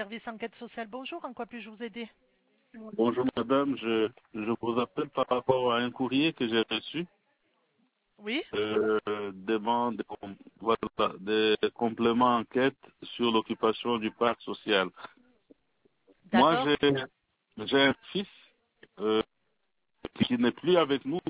service enquête sociale, bonjour, en quoi puis-je vous aider? Bonjour madame, je vous appelle par rapport à un courrier que j'ai reçu, Oui, demande voilà, des compléments enquête sur l'occupation du parc social. Moi, d'accord. j'ai un fils euh, qui n'est plus avec nous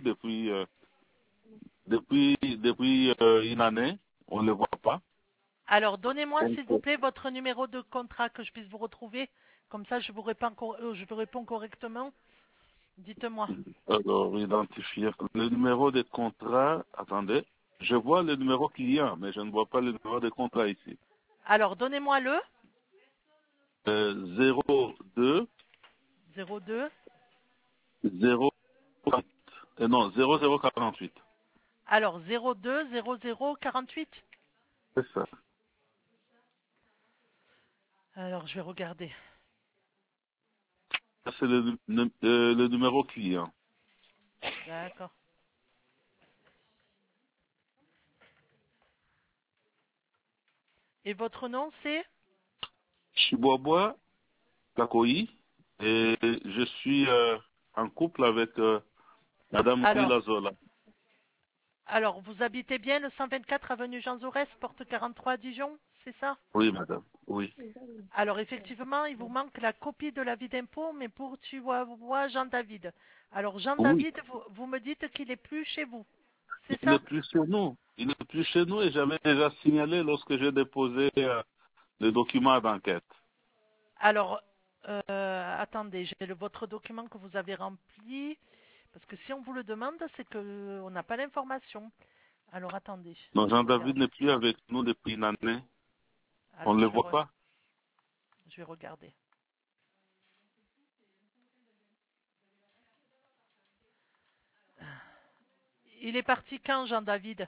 depuis une année, on ne le voit pas. Alors, donnez-moi, Donc, s'il vous plaît, votre numéro de contrat que je puisse vous retrouver. Comme ça, je vous réponds correctement. Dites-moi. alors, identifier le numéro de contrat, attendez, je vois le numéro client, mais je ne vois pas le numéro de contrat ici. Alors, donnez-moi le 02 02. 0, non, 0048. Alors, 02 00 48. C'est ça. Alors, je vais regarder. Ça, c'est le numéro client. D'accord. Et votre nom, c'est? Chibobois Kakoyi. Et je suis en couple avec Madame Alors, Willa Zola. alors, vous habitez bien le 124 avenue Jean Jaurès, porte 43 à Dijon, c'est ça? Oui, madame. Oui. Alors effectivement, il vous manque la copie de l'avis d'impôt, mais pour Chihuahua Jean-David. Alors Oui. Jean-David, vous me dites qu'il est plus chez vous, c'est Il n'est ça? plus chez nous. Il n'est plus chez nous et j'avais déjà signalé lorsque j'ai déposé le document d'enquête. Alors, attendez, j'ai votre document que vous avez rempli, parce que si on vous le demande, c'est que on n'a pas l'information. Alors attendez, Donc je vais Jean-David regarder. n'est plus avec nous depuis une année. On Alors ne le voit pas. je vais regarder. Il est parti quand, Jean-David?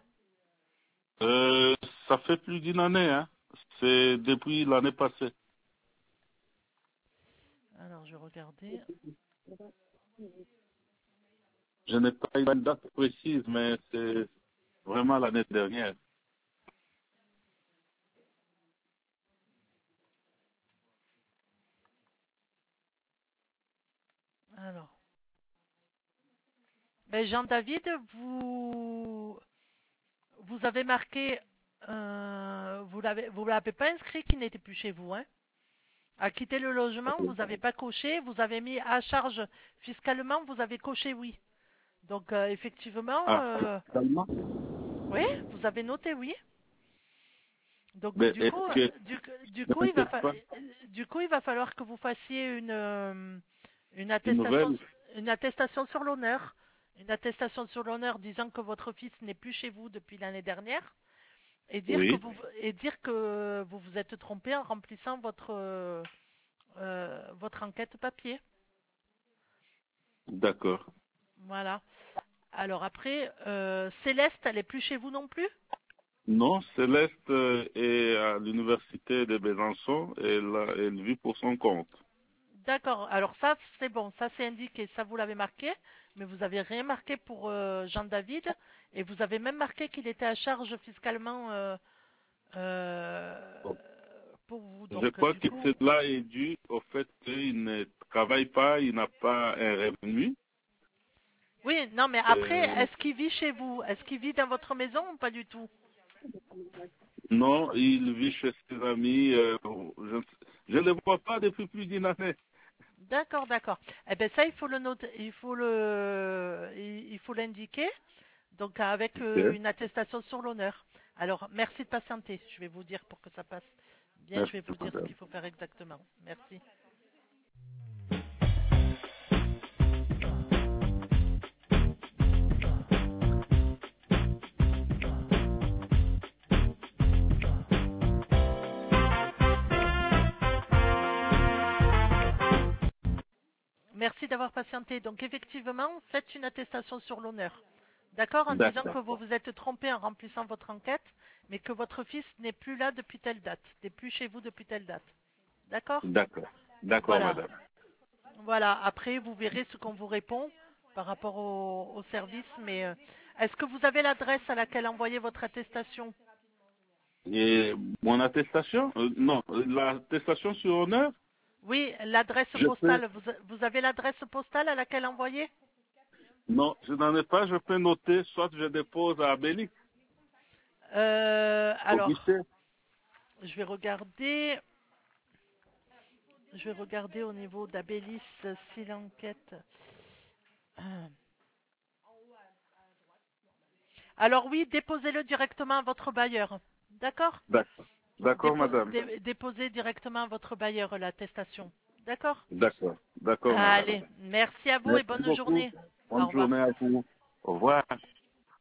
Ça fait plus d'une année, hein. C'est depuis l'année passée. Alors je vais regarder. Je n'ai pas une date précise, mais c'est vraiment l'année dernière. Alors, ben Jean-David, vous avez marqué, vous l'avez pas inscrit qu'il n'était plus chez vous, hein? À quitter le logement, vous n'avez pas coché, vous avez mis à charge fiscalement, vous avez coché oui. Donc effectivement, Ah, finalement. oui, vous avez noté oui. Donc Mais est-ce que du ne coup, m'inquiète pas, du coup, il va falloir que vous fassiez une une attestation, nouvelle? une attestation sur l'honneur, une attestation sur l'honneur disant que votre fils n'est plus chez vous depuis l'année dernière. Oui, Et dire que vous vous êtes trompé en remplissant votre enquête papier. d'accord. Voilà. Alors après, Céleste, elle est plus chez vous non plus? Non, Céleste est à l'université de Besançon et elle vit pour son compte. D'accord. Alors ça, c'est bon, ça c'est indiqué, ça vous l'avez marqué, mais vous avez rien marqué pour Jean-David et vous avez même marqué qu'il était à charge fiscalement euh, Bon. pour vous. Je Donc crois du que coup, cela est dû au fait qu'il ne travaille pas, il n'a pas un revenu. oui, non, mais après, Euh, est-ce qu'il vit chez vous? Est-ce qu'il vit dans votre maison ou pas du tout? non, il vit chez ses amis. Je ne le vois pas depuis plus d'une année. D'accord, d'accord. Eh ben ça, il faut le noter, il faut l'indiquer. Donc avec Ok. une attestation sur l'honneur. Alors merci de patienter. Je vais vous dire pour que ça passe bien. Je Merci, vais vous dire ce madame. qu'il faut faire exactement. Merci. Merci d'avoir patienté. Donc effectivement, faites une attestation sur l'honneur. D'accord, en disant D'accord. que vous vous êtes trompé en remplissant votre enquête, mais que votre fils n'est plus là depuis telle date, n'est plus chez vous depuis telle date. D'accord? D'accord. D'accord, Voilà. madame. Voilà. Après, vous verrez ce qu'on vous répond par rapport au service. Mais est-ce que vous avez l'adresse à laquelle envoyer votre attestation? Et mon attestation? Non, l'attestation sur honneur? Oui, l'adresse Je peux... postale. Vous avez l'adresse postale à laquelle envoyer? Non, je n'en ai pas. Je peux noter, soit je dépose à Abélis, au Alors, guichet. je vais regarder. Je vais regarder au niveau d'Abélis si l'enquête. Alors oui, déposez-le directement à votre bailleur. D'accord? D'accord. D'accord, madame. Déposez directement à votre bailleur l'attestation. D'accord? D'accord. D'accord, madame. Allez, merci à vous et Merci bonne beaucoup. journée. Au Bonne revoir. journée à vous. Au revoir.